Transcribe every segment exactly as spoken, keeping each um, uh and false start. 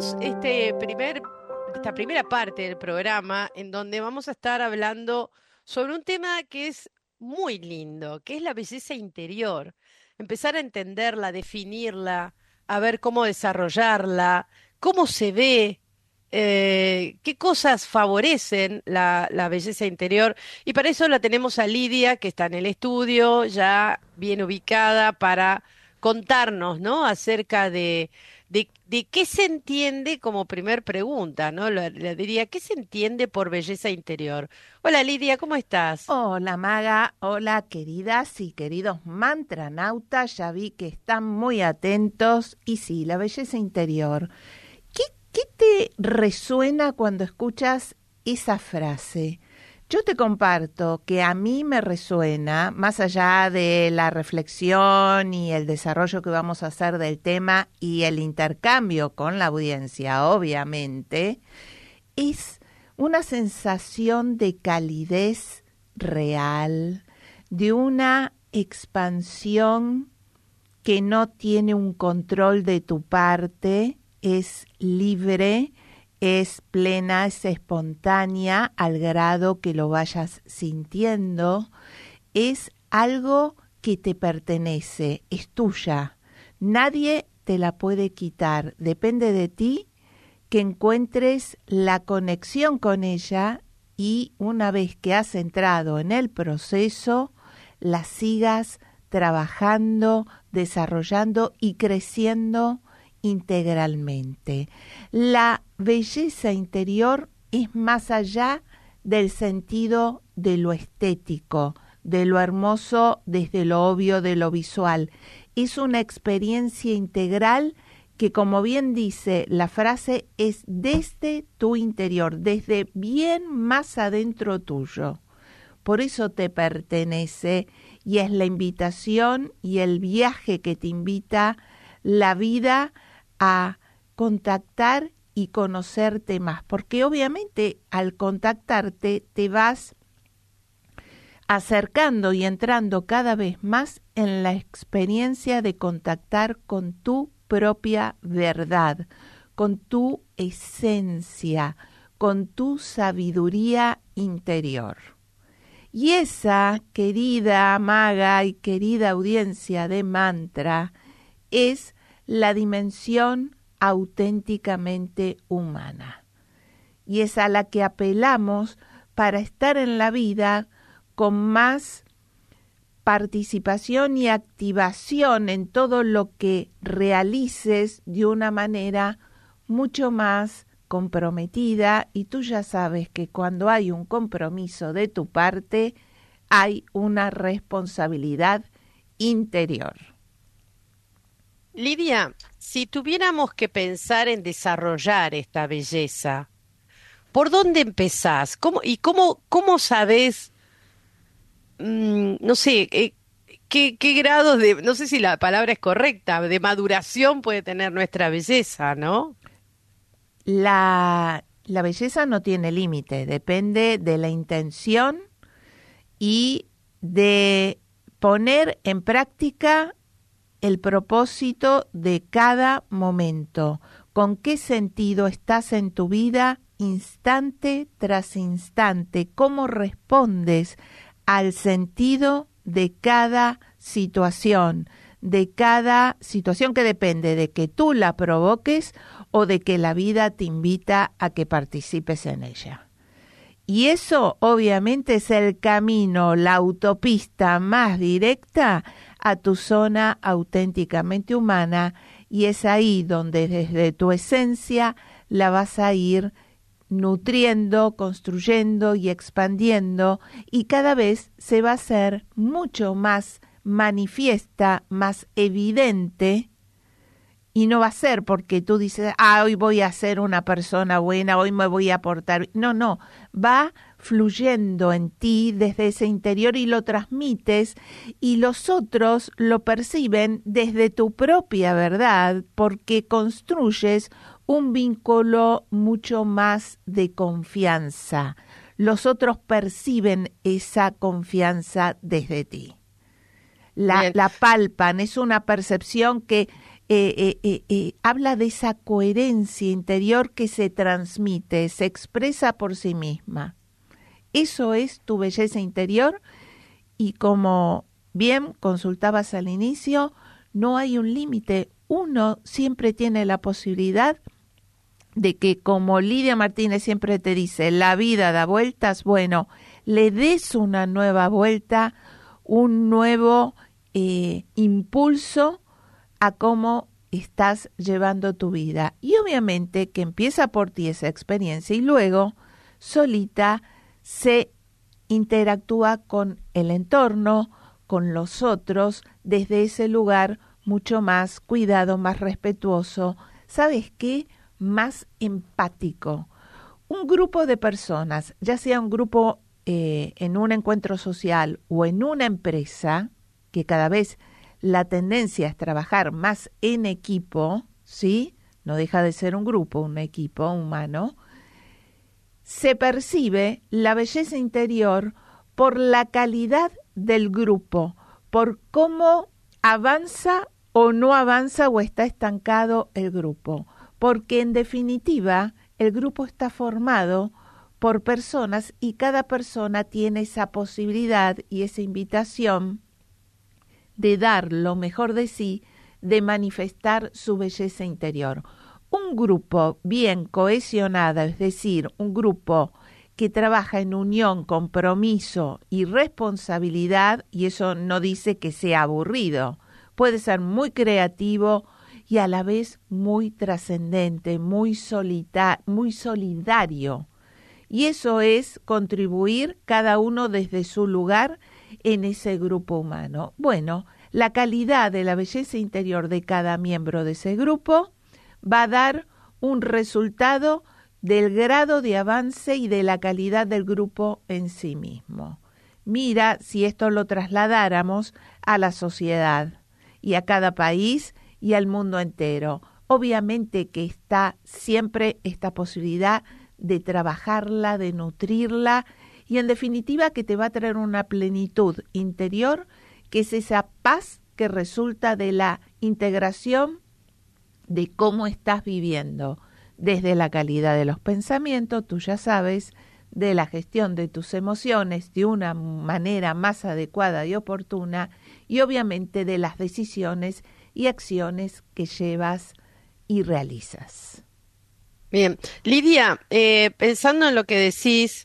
tenemos este primer, esta primera parte del programa en donde vamos a estar hablando sobre un tema que es muy lindo, que es la belleza interior. Empezar a entenderla, definirla, a ver cómo desarrollarla, cómo se ve, eh, qué cosas favorecen la, la belleza interior. Y para eso la tenemos a Lidia, que está en el estudio, ya bien ubicada para contarnos, ¿no? Acerca de de, de qué se entiende como primer pregunta, ¿no? Le, le diría, ¿qué se entiende por belleza interior? Hola Lidia, ¿cómo estás? Hola Maga, hola queridas y queridos mantranautas, ya vi que están muy atentos. Y sí, la belleza interior. ¿Qué, qué te resuena cuando escuchas esa frase? Yo te comparto que a mí me resuena, más allá de la reflexión y el desarrollo que vamos a hacer del tema y el intercambio con la audiencia, obviamente, es una sensación de calidez real, de una expansión que no tiene un control de tu parte, es libre, es plena, es espontánea al grado que lo vayas sintiendo, es algo que te pertenece, es tuya, nadie te la puede quitar, depende de ti que encuentres la conexión con ella y una vez que has entrado en el proceso, la sigas trabajando, desarrollando y creciendo integralmente. La belleza interior es más allá del sentido de lo estético, de lo hermoso desde lo obvio, de lo visual. Es una experiencia integral que, como bien dice la frase, es desde tu interior, desde bien más adentro tuyo. Por eso te pertenece y es la invitación y el viaje que te invita la vida a contactar y conocerte más, porque obviamente al contactarte te vas acercando y entrando cada vez más en la experiencia de contactar con tu propia verdad, con tu esencia, con tu sabiduría interior. Y esa, querida maga y querida audiencia de Mantra, es la dimensión auténticamente humana. Y es a la que apelamos para estar en la vida con más participación y activación en todo lo que realices de una manera mucho más comprometida. Y tú ya sabes que cuando hay un compromiso de tu parte, hay una responsabilidad interior. Lidia, si tuviéramos que pensar en desarrollar esta belleza, ¿por dónde empezás? ¿Cómo, y cómo, cómo sabés, mm, no sé, eh, qué, qué grados de, no sé si la palabra es correcta, de maduración puede tener nuestra belleza, ¿no? La, la belleza no tiene límite, depende de la intención y de poner en práctica el propósito de cada momento. ¿Con qué sentido estás en tu vida instante tras instante? ¿Cómo respondes al sentido de cada situación? De cada situación que depende de que tú la provoques o de que la vida te invita a que participes en ella. Y eso obviamente es el camino, la autopista más directa a tu zona auténticamente humana, y es ahí donde desde tu esencia la vas a ir nutriendo, construyendo y expandiendo, y cada vez se va a hacer mucho más manifiesta, más evidente. Y no va a ser porque tú dices, ah, hoy voy a ser una persona buena, hoy me voy a portar. No, no, va fluyendo en ti desde ese interior y lo transmites y los otros lo perciben desde tu propia verdad porque construyes un vínculo mucho más de confianza. Los otros perciben esa confianza desde ti. La, la palpan, es una percepción que eh, eh, eh, eh, habla de esa coherencia interior que se transmite, se expresa por sí misma. Eso es tu belleza interior y como bien consultabas al inicio, no hay un límite. Uno siempre tiene la posibilidad de que, como Lidia Martínez siempre te dice, la vida da vueltas, bueno, le des una nueva vuelta, un nuevo eh, impulso a cómo estás llevando tu vida. Y obviamente que empieza por ti esa experiencia y luego solita se interactúa con el entorno, con los otros, desde ese lugar mucho más cuidado, más respetuoso. ¿Sabes qué? Más empático. Un grupo de personas, ya sea un grupo eh, en un encuentro social o en una empresa, que cada vez la tendencia es trabajar más en equipo, ¿sí? No deja de ser un grupo, un equipo humano. Se percibe la belleza interior por la calidad del grupo, por cómo avanza o no avanza o está estancado el grupo. Porque en definitiva el grupo está formado por personas y cada persona tiene esa posibilidad y esa invitación de dar lo mejor de sí, de manifestar su belleza interior. Un grupo bien cohesionado, es decir, un grupo que trabaja en unión, compromiso y responsabilidad, y eso no dice que sea aburrido, puede ser muy creativo, y a la vez muy trascendente, muy, solita- muy solidario. Y eso es contribuir cada uno desde su lugar en ese grupo humano. Bueno, la calidad de la belleza interior de cada miembro de ese grupo va a dar un resultado del grado de avance y de la calidad del grupo en sí mismo. Mira si esto lo trasladáramos a la sociedad y a cada país y al mundo entero. Obviamente que está siempre esta posibilidad de trabajarla, de nutrirla y en definitiva que te va a traer una plenitud interior que es esa paz que resulta de la integración de cómo estás viviendo, desde la calidad de los pensamientos, tú ya sabes, de la gestión de tus emociones de una manera más adecuada y oportuna y obviamente de las decisiones y acciones que llevas y realizas. Bien, Lidia, eh, pensando en lo que decís,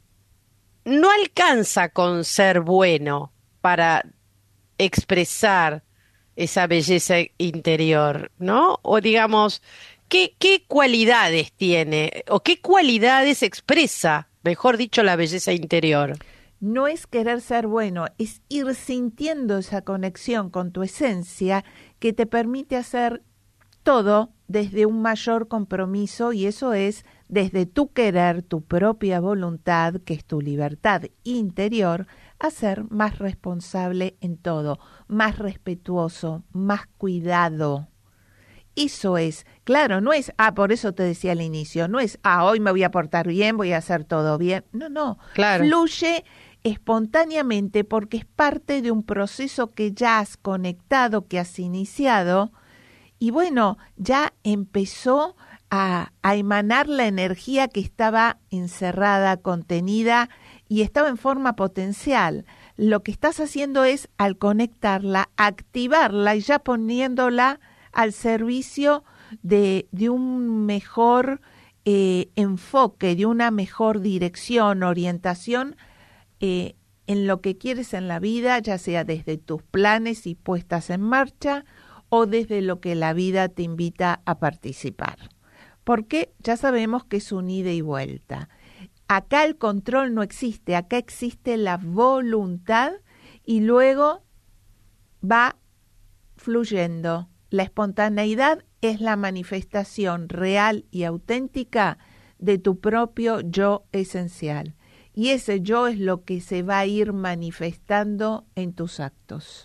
no alcanza con ser bueno para expresar esa belleza interior, ¿no? O digamos, ¿qué, qué cualidades tiene o qué cualidades expresa, mejor dicho, la belleza interior? No es querer ser bueno, es ir sintiendo esa conexión con tu esencia que te permite hacer todo desde un mayor compromiso y eso es desde tu querer, tu propia voluntad, que es tu libertad interior, a ser más responsable en todo, más respetuoso, más cuidado. Eso es, claro, no es, ah, por eso te decía al inicio, no es, ah, hoy me voy a portar bien, voy a hacer todo bien. No, no, Claro. fluye espontáneamente porque es parte de un proceso que ya has conectado, que has iniciado y bueno, ya empezó a, a emanar la energía que estaba encerrada, contenida y estaba en forma potencial. Lo que estás haciendo es, al conectarla, activarla y ya poniéndola al servicio de, de un mejor eh, enfoque, de una mejor dirección, orientación eh, en lo que quieres en la vida, ya sea desde tus planes y puestas en marcha o desde lo que la vida te invita a participar. Porque ya sabemos que es un ida y vuelta. Acá el control no existe, acá existe la voluntad y luego va fluyendo. La espontaneidad es la manifestación real y auténtica de tu propio yo esencial. Y ese yo es lo que se va a ir manifestando en tus actos.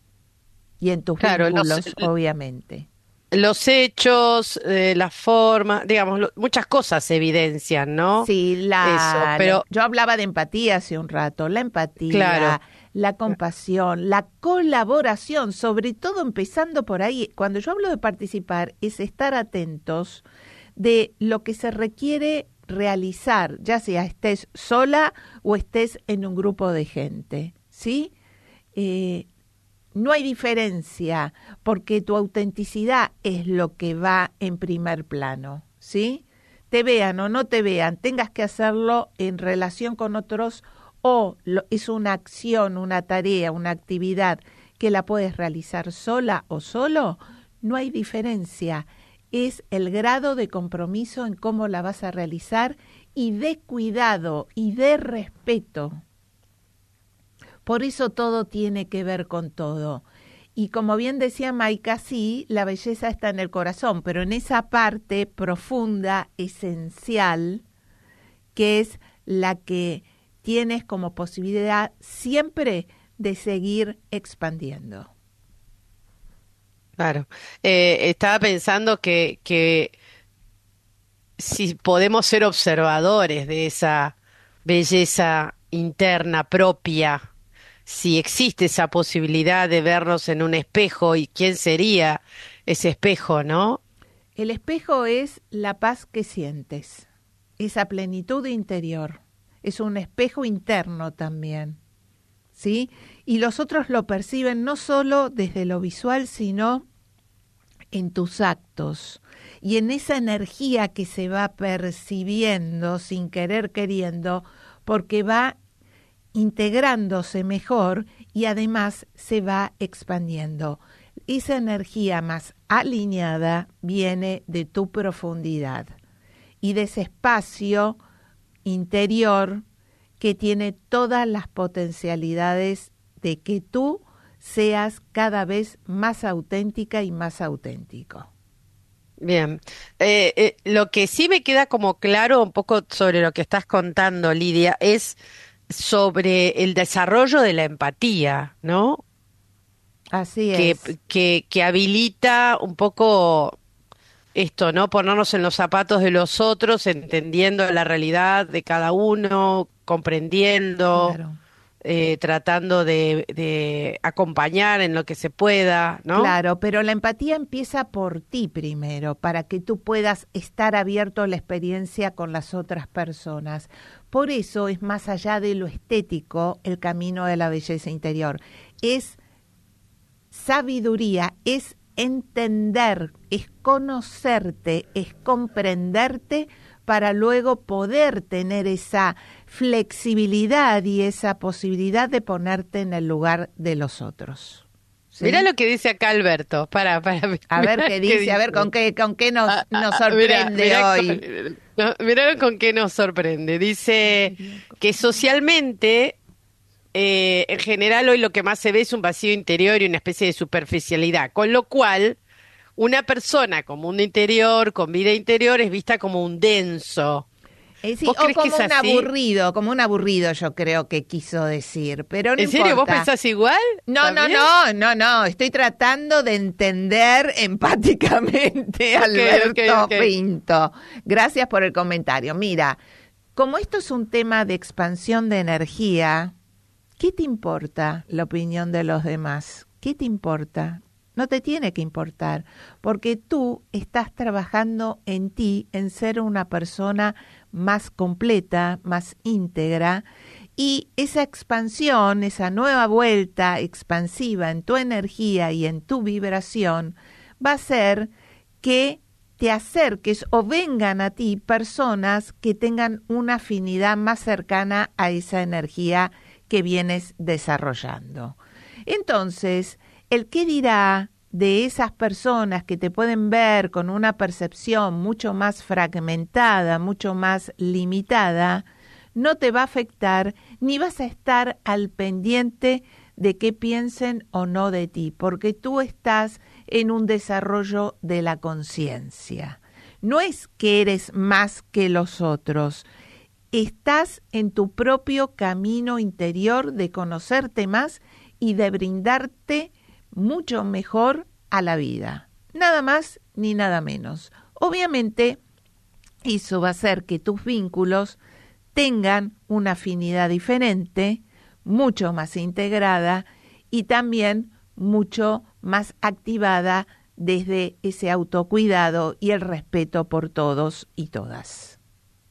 Y en tus Claro, vínculos, los, obviamente. los hechos, eh, la forma, digamos, lo- muchas cosas se evidencian, ¿no? Sí, Eso, la, la- pero yo hablaba de empatía hace un rato, la claro, empatía, la compasión, la colaboración, sobre todo empezando por ahí. Cuando yo hablo de participar, es estar atentos de lo que se requiere realizar, ya sea estés sola o estés en un grupo de gente, ¿sí? Eh, no hay diferencia, porque tu autenticidad es lo que va en primer plano, ¿sí? Te vean o no te vean, tengas que hacerlo en relación con otros o lo, es una acción, una tarea, una actividad que la puedes realizar sola o solo, no hay diferencia. Es el grado de compromiso en cómo la vas a realizar y de cuidado y de respeto. Por eso todo tiene que ver con todo. Y como bien decía Maika, sí, la belleza está en el corazón, pero en esa parte profunda, esencial, que es la que tienes como posibilidad siempre de seguir expandiendo. Claro. Eh, estaba pensando que, que si podemos ser observadores de esa belleza interna propia, si existe esa posibilidad de vernos en un espejo y quién sería ese espejo, ¿no? El espejo es la paz que sientes, esa plenitud interior. Es un espejo interno también, ¿sí? Y los otros lo perciben no solo desde lo visual, sino en tus actos y en esa energía que se va percibiendo sin querer queriendo, porque va integrándose mejor y además se va expandiendo. Esa energía más alineada viene de tu profundidad y de ese espacio interior que tiene todas las potencialidades de que tú seas cada vez más auténtica y más auténtico. Bien. Eh, eh, lo que sí me queda como claro un poco sobre lo que estás contando, Lidia, es sobre el desarrollo de la empatía, ¿no? Así Que, es. que, que habilita un poco esto, ¿no? Ponernos en los zapatos de los otros, entendiendo la realidad de cada uno, comprendiendo, Claro. eh, tratando de, de acompañar en lo que se pueda, ¿no? Claro, pero la empatía empieza por ti primero, para que tú puedas estar abierto a la experiencia con las otras personas. Por eso es más allá de lo estético el camino de la belleza interior. Es sabiduría, es entender, es conocerte, es comprenderte para luego poder tener esa flexibilidad y esa posibilidad de ponerte en el lugar de los otros. ¿Sí? Mirá lo que dice acá Alberto. Para, para. A ver qué dice, dice, a ver con qué, con qué nos, ah, nos ah, sorprende mirá, mirá hoy. Con, no, mirá con qué nos sorprende. Dice que socialmente, eh, en general, hoy lo que más se ve es un vacío interior y una especie de superficialidad. Con lo cual, una persona con mundo interior, con vida interior, es vista como un denso. Eh, sí, ¿Vos o creés como que es un así? aburrido, como un aburrido yo creo que quiso decir, pero no ¿En serio? importa. ¿Vos pensás igual? No, no, ¿También? no, no, no, estoy tratando de entender empáticamente a Okay, Alberto okay, okay. Pinto. Gracias por el comentario. Mira, como esto es un tema de expansión de energía, ¿qué te importa la opinión de los demás? ¿Qué te importa? No te tiene que importar, porque tú estás trabajando en ti, en ser una persona más completa, más íntegra, y esa expansión, esa nueva vuelta expansiva en tu energía y en tu vibración, va a hacer que te acerques o vengan a ti personas que tengan una afinidad más cercana a esa energía que vienes desarrollando. Entonces, el qué dirá de esas personas que te pueden ver con una percepción mucho más fragmentada, mucho más limitada, no te va a afectar ni vas a estar al pendiente de qué piensen o no de ti, porque tú estás en un desarrollo de la conciencia. No es que eres más que los otros, estás en tu propio camino interior de conocerte más y de brindarte mucho mejor a la vida. Nada más ni nada menos. Obviamente, eso va a hacer que tus vínculos tengan una afinidad diferente, mucho más integrada y también mucho más activada desde ese autocuidado y el respeto por todos y todas.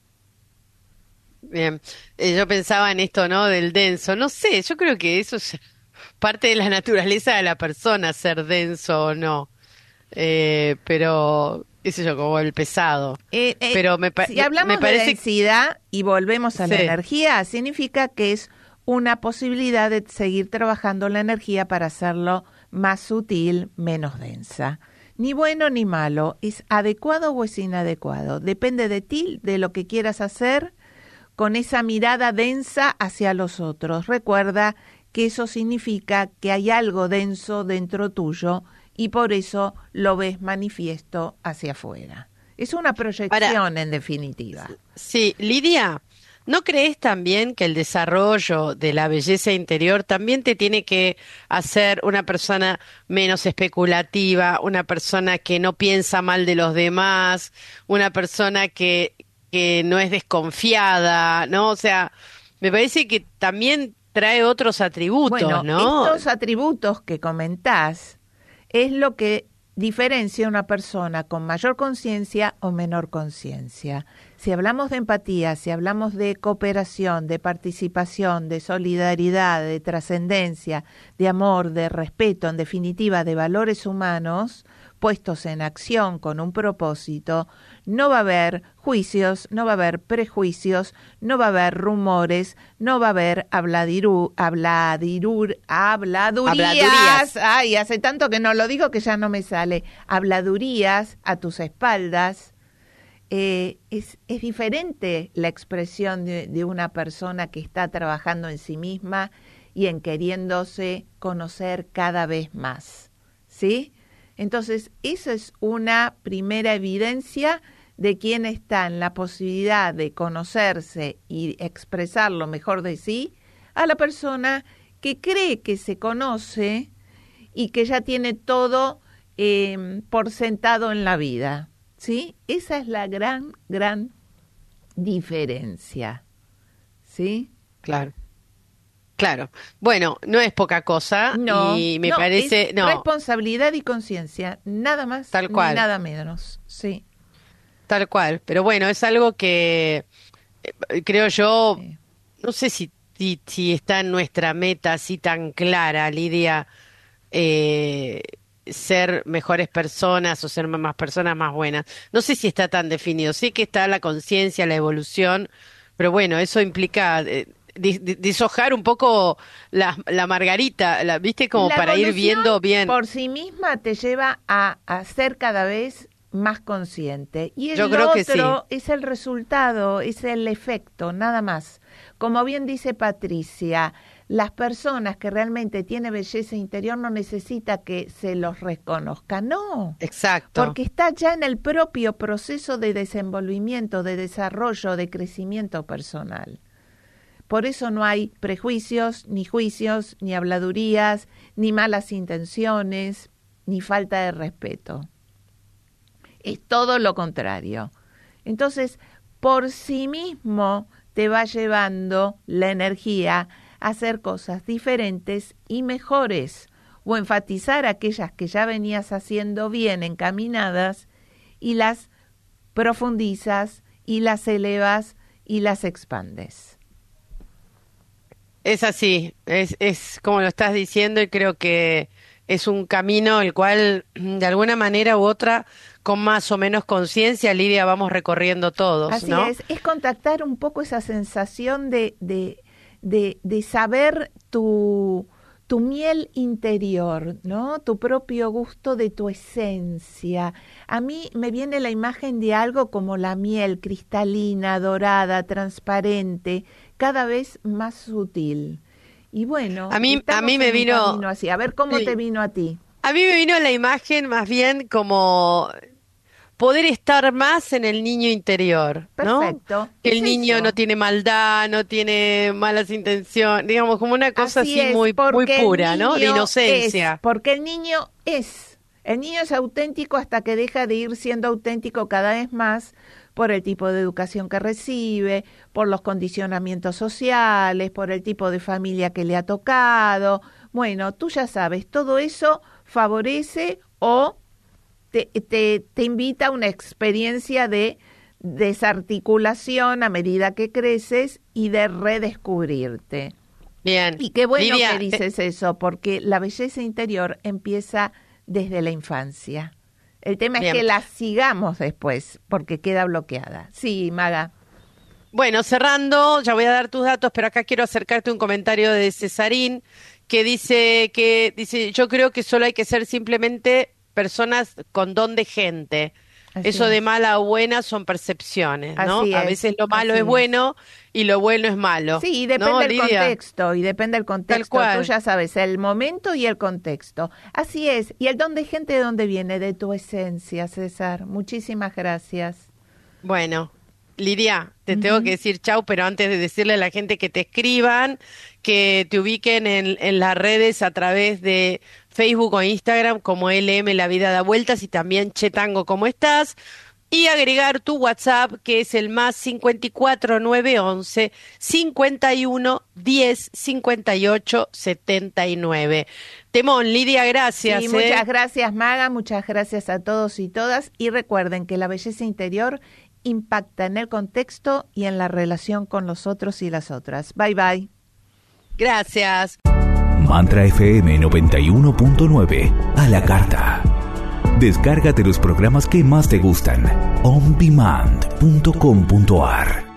Bien, eh, yo pensaba en esto, ¿no? Del denso. No sé, yo creo que eso es parte de la naturaleza de la persona, ser denso o no. Eh, pero, qué sé yo, como el pesado. Eh, eh, Pero me, pa- si me- hablamos me parece de densidad y volvemos a la sí. energía, significa que es una posibilidad de seguir trabajando la energía para hacerlo más sutil, menos densa. Ni bueno ni malo, es adecuado o es inadecuado. Depende de ti, de lo que quieras hacer con esa mirada densa hacia los otros. Recuerda que eso significa que hay algo denso dentro tuyo y por eso lo ves manifiesto hacia afuera. Es una proyección, Ahora, en definitiva. sí, Lidia, ¿no crees también que el desarrollo de la belleza interior también te tiene que hacer una persona menos especulativa, una persona que no piensa mal de los demás, una persona que, que no es desconfiada, ¿no? O sea, me parece que también trae otros atributos, Bueno, ¿no? estos atributos que comentás es lo que diferencia a una persona con mayor conciencia o menor conciencia. Si hablamos de empatía, si hablamos de cooperación, de participación, de solidaridad, de trascendencia, de amor, de respeto, en definitiva de valores humanos puestos en acción con un propósito, no va a haber juicios, no va a haber prejuicios, no va a haber rumores, no va a haber habladirú, habladirur, habladurías. Habladurías. Ay, hace tanto que no lo digo que ya no me sale. Habladurías a tus espaldas. Eh, es, es diferente la expresión de, de una persona que está trabajando en sí misma y en queriéndose conocer cada vez más, ¿sí? Entonces, esa es una primera evidencia de quién está en la posibilidad de conocerse y expresar lo mejor de sí, a la persona que cree que se conoce y que ya tiene todo eh, por sentado en la vida, ¿sí? Esa es la gran, gran diferencia, ¿sí? Claro. Claro, bueno, no es poca cosa No, y me no, parece, es no, responsabilidad y conciencia, nada más tal ni cual, nada menos, sí. tal cual, pero bueno, es algo que eh, creo yo, Sí. no sé si, si, si está en nuestra meta así tan clara, Lidia, eh, ser mejores personas o ser más personas más buenas. No sé si está tan definido, sí que está la conciencia, la evolución, pero bueno, eso implica... eh, dis- dis- deshojar un poco la, la margarita, la, ¿viste? Como La para ir evolución viendo bien. por sí misma te lleva a, a ser cada vez más consciente. Y Yo el creo que sí. otro es el resultado, es el efecto, nada más. Como bien dice Patricia, las personas que realmente tienen belleza interior no necesita que se los reconozca, no. Exacto. Porque está ya en el propio proceso de desenvolvimiento, de desarrollo, de crecimiento personal. Por eso no hay prejuicios, ni juicios, ni habladurías, ni malas intenciones, ni falta de respeto. Es todo lo contrario. Entonces, por sí mismo te va llevando la energía a hacer cosas diferentes y mejores, o enfatizar aquellas que ya venías haciendo bien encaminadas y las profundizas y las elevas y las expandes. Es así, es, es como lo estás diciendo y creo que es un camino el cual de alguna manera u otra, con más o menos conciencia, Lidia, vamos recorriendo todos, Así ¿no? es, es contactar un poco esa sensación de, de, de, de saber tu, tu miel interior, ¿no? Tu propio gusto de tu esencia. A mí me viene la imagen de algo como la miel cristalina, dorada, transparente, cada vez más sutil. Y bueno, A mí, a estamos mí me en un vino, camino así. A ver cómo sí, te vino a ti. a mí me vino la imagen más bien como poder estar más en el niño interior, ¿no? Perfecto, Que es el niño no eso. tiene maldad, no tiene malas intenciones, digamos, como una cosa Así así es, muy, muy porque pura, el ¿no? De niño es, inocencia. porque el niño es, el niño es auténtico hasta que deja de ir siendo auténtico cada vez más, por el tipo de educación que recibe, por los condicionamientos sociales, por el tipo de familia que le ha tocado. Bueno, tú ya sabes, todo eso favorece o te, te, te invita a una experiencia de desarticulación a medida que creces y de redescubrirte. Bien. Y qué bueno Lidia, que dices te... eso, porque la belleza interior empieza desde la infancia. El tema Bien. es que la sigamos después, porque queda bloqueada. Sí, Maga. Bueno, cerrando, ya voy a dar tus datos, pero acá quiero acercarte un comentario de Cesarín, que dice que dice yo creo que solo hay que ser simplemente personas con don de gente. Así Eso es. de mala o buena son percepciones, ¿no? Así a es, veces lo malo es, es bueno y lo bueno es malo. Sí, y depende ¿no, del Lidia? contexto, y depende del contexto. Tú ya sabes, el momento y el contexto. Así es. ¿Y el don de gente de dónde viene? De tu esencia, César. Muchísimas gracias. Bueno, Lidia, te uh-huh. tengo que decir chau, pero antes de decirle a la gente que te escriban, que te ubiquen en, en las redes a través de Facebook o Instagram como L M La Vida Da Vueltas y también Che Tango, ¿cómo estás? Y agregar tu WhatsApp, que es el más cincuenta y cuatro nueve once cincuenta y uno diez cincuenta y ocho setenta y nueve. Temón, Lidia, gracias. Sí, ¿eh? muchas gracias, Maga, muchas gracias a todos y todas. Y recuerden que la belleza interior impacta en el contexto y en la relación con los otros y las otras. Bye, bye. Gracias. Mantra F M noventa y uno punto nueve, a la carta. Descárgate los programas que más te gustan. on demand punto com punto a r